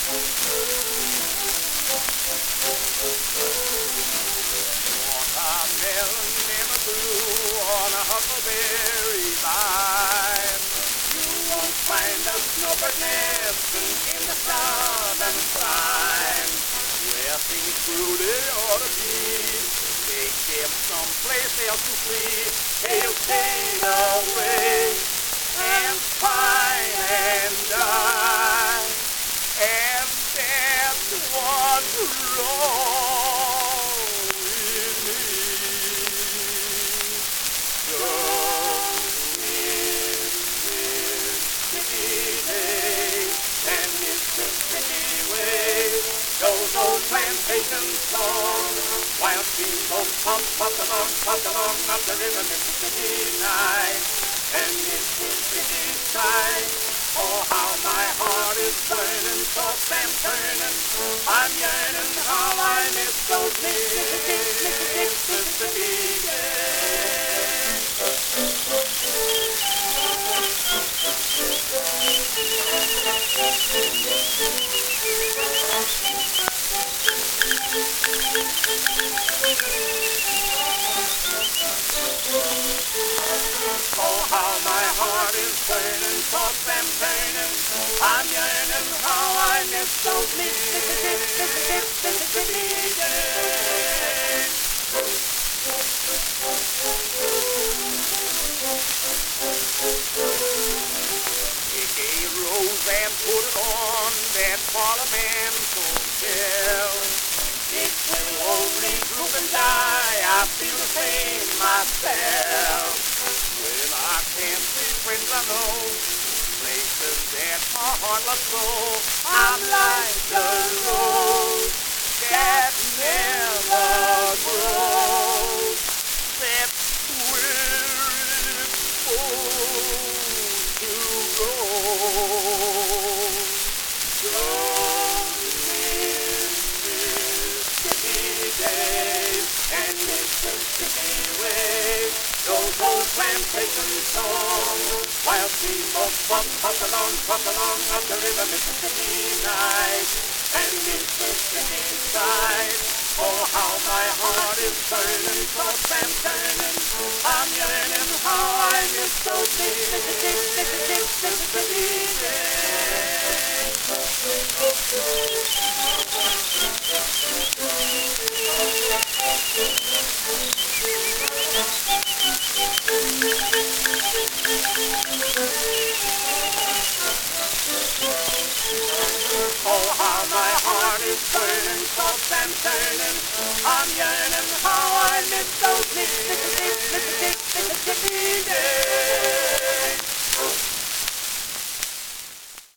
Watermelon never grew on a huckleberry vine. You won't find a snowbird nesting in the southern pine. Where things grew they ought to be. Take them someplace else to flee. They'll fade away and pine and die. And that's what's wrong with me. Just Mississippi days and Mississippi ways. Those old plantation songs, while steamboats puff along up the river Mississippi night and Mississippi side. Oh, how my heart is burning, tossed and turning. I'm yearning how I miss those Mississippi days. Oh, how my heart is burning, tossed and turning. I'm yearning how I miss those Mississippi days. Take a rose and put it on that parliamental shelf. It will only droop and die, I feel the same myself. When I can't see friends I know, places that my heart loves so, I'm like the rose that never grows. That's where it's supposed to go. Mississippi days and Mississippi ways. Those old plantation songs, while steamboats puff along up the river Mississippi night and Mississippi side. Oh, how my heart is burning, tossed and turning. I'm yearning how I miss those Mississippi days. Oh, how my heart is burning, tossed and turning. I'm yearning how I miss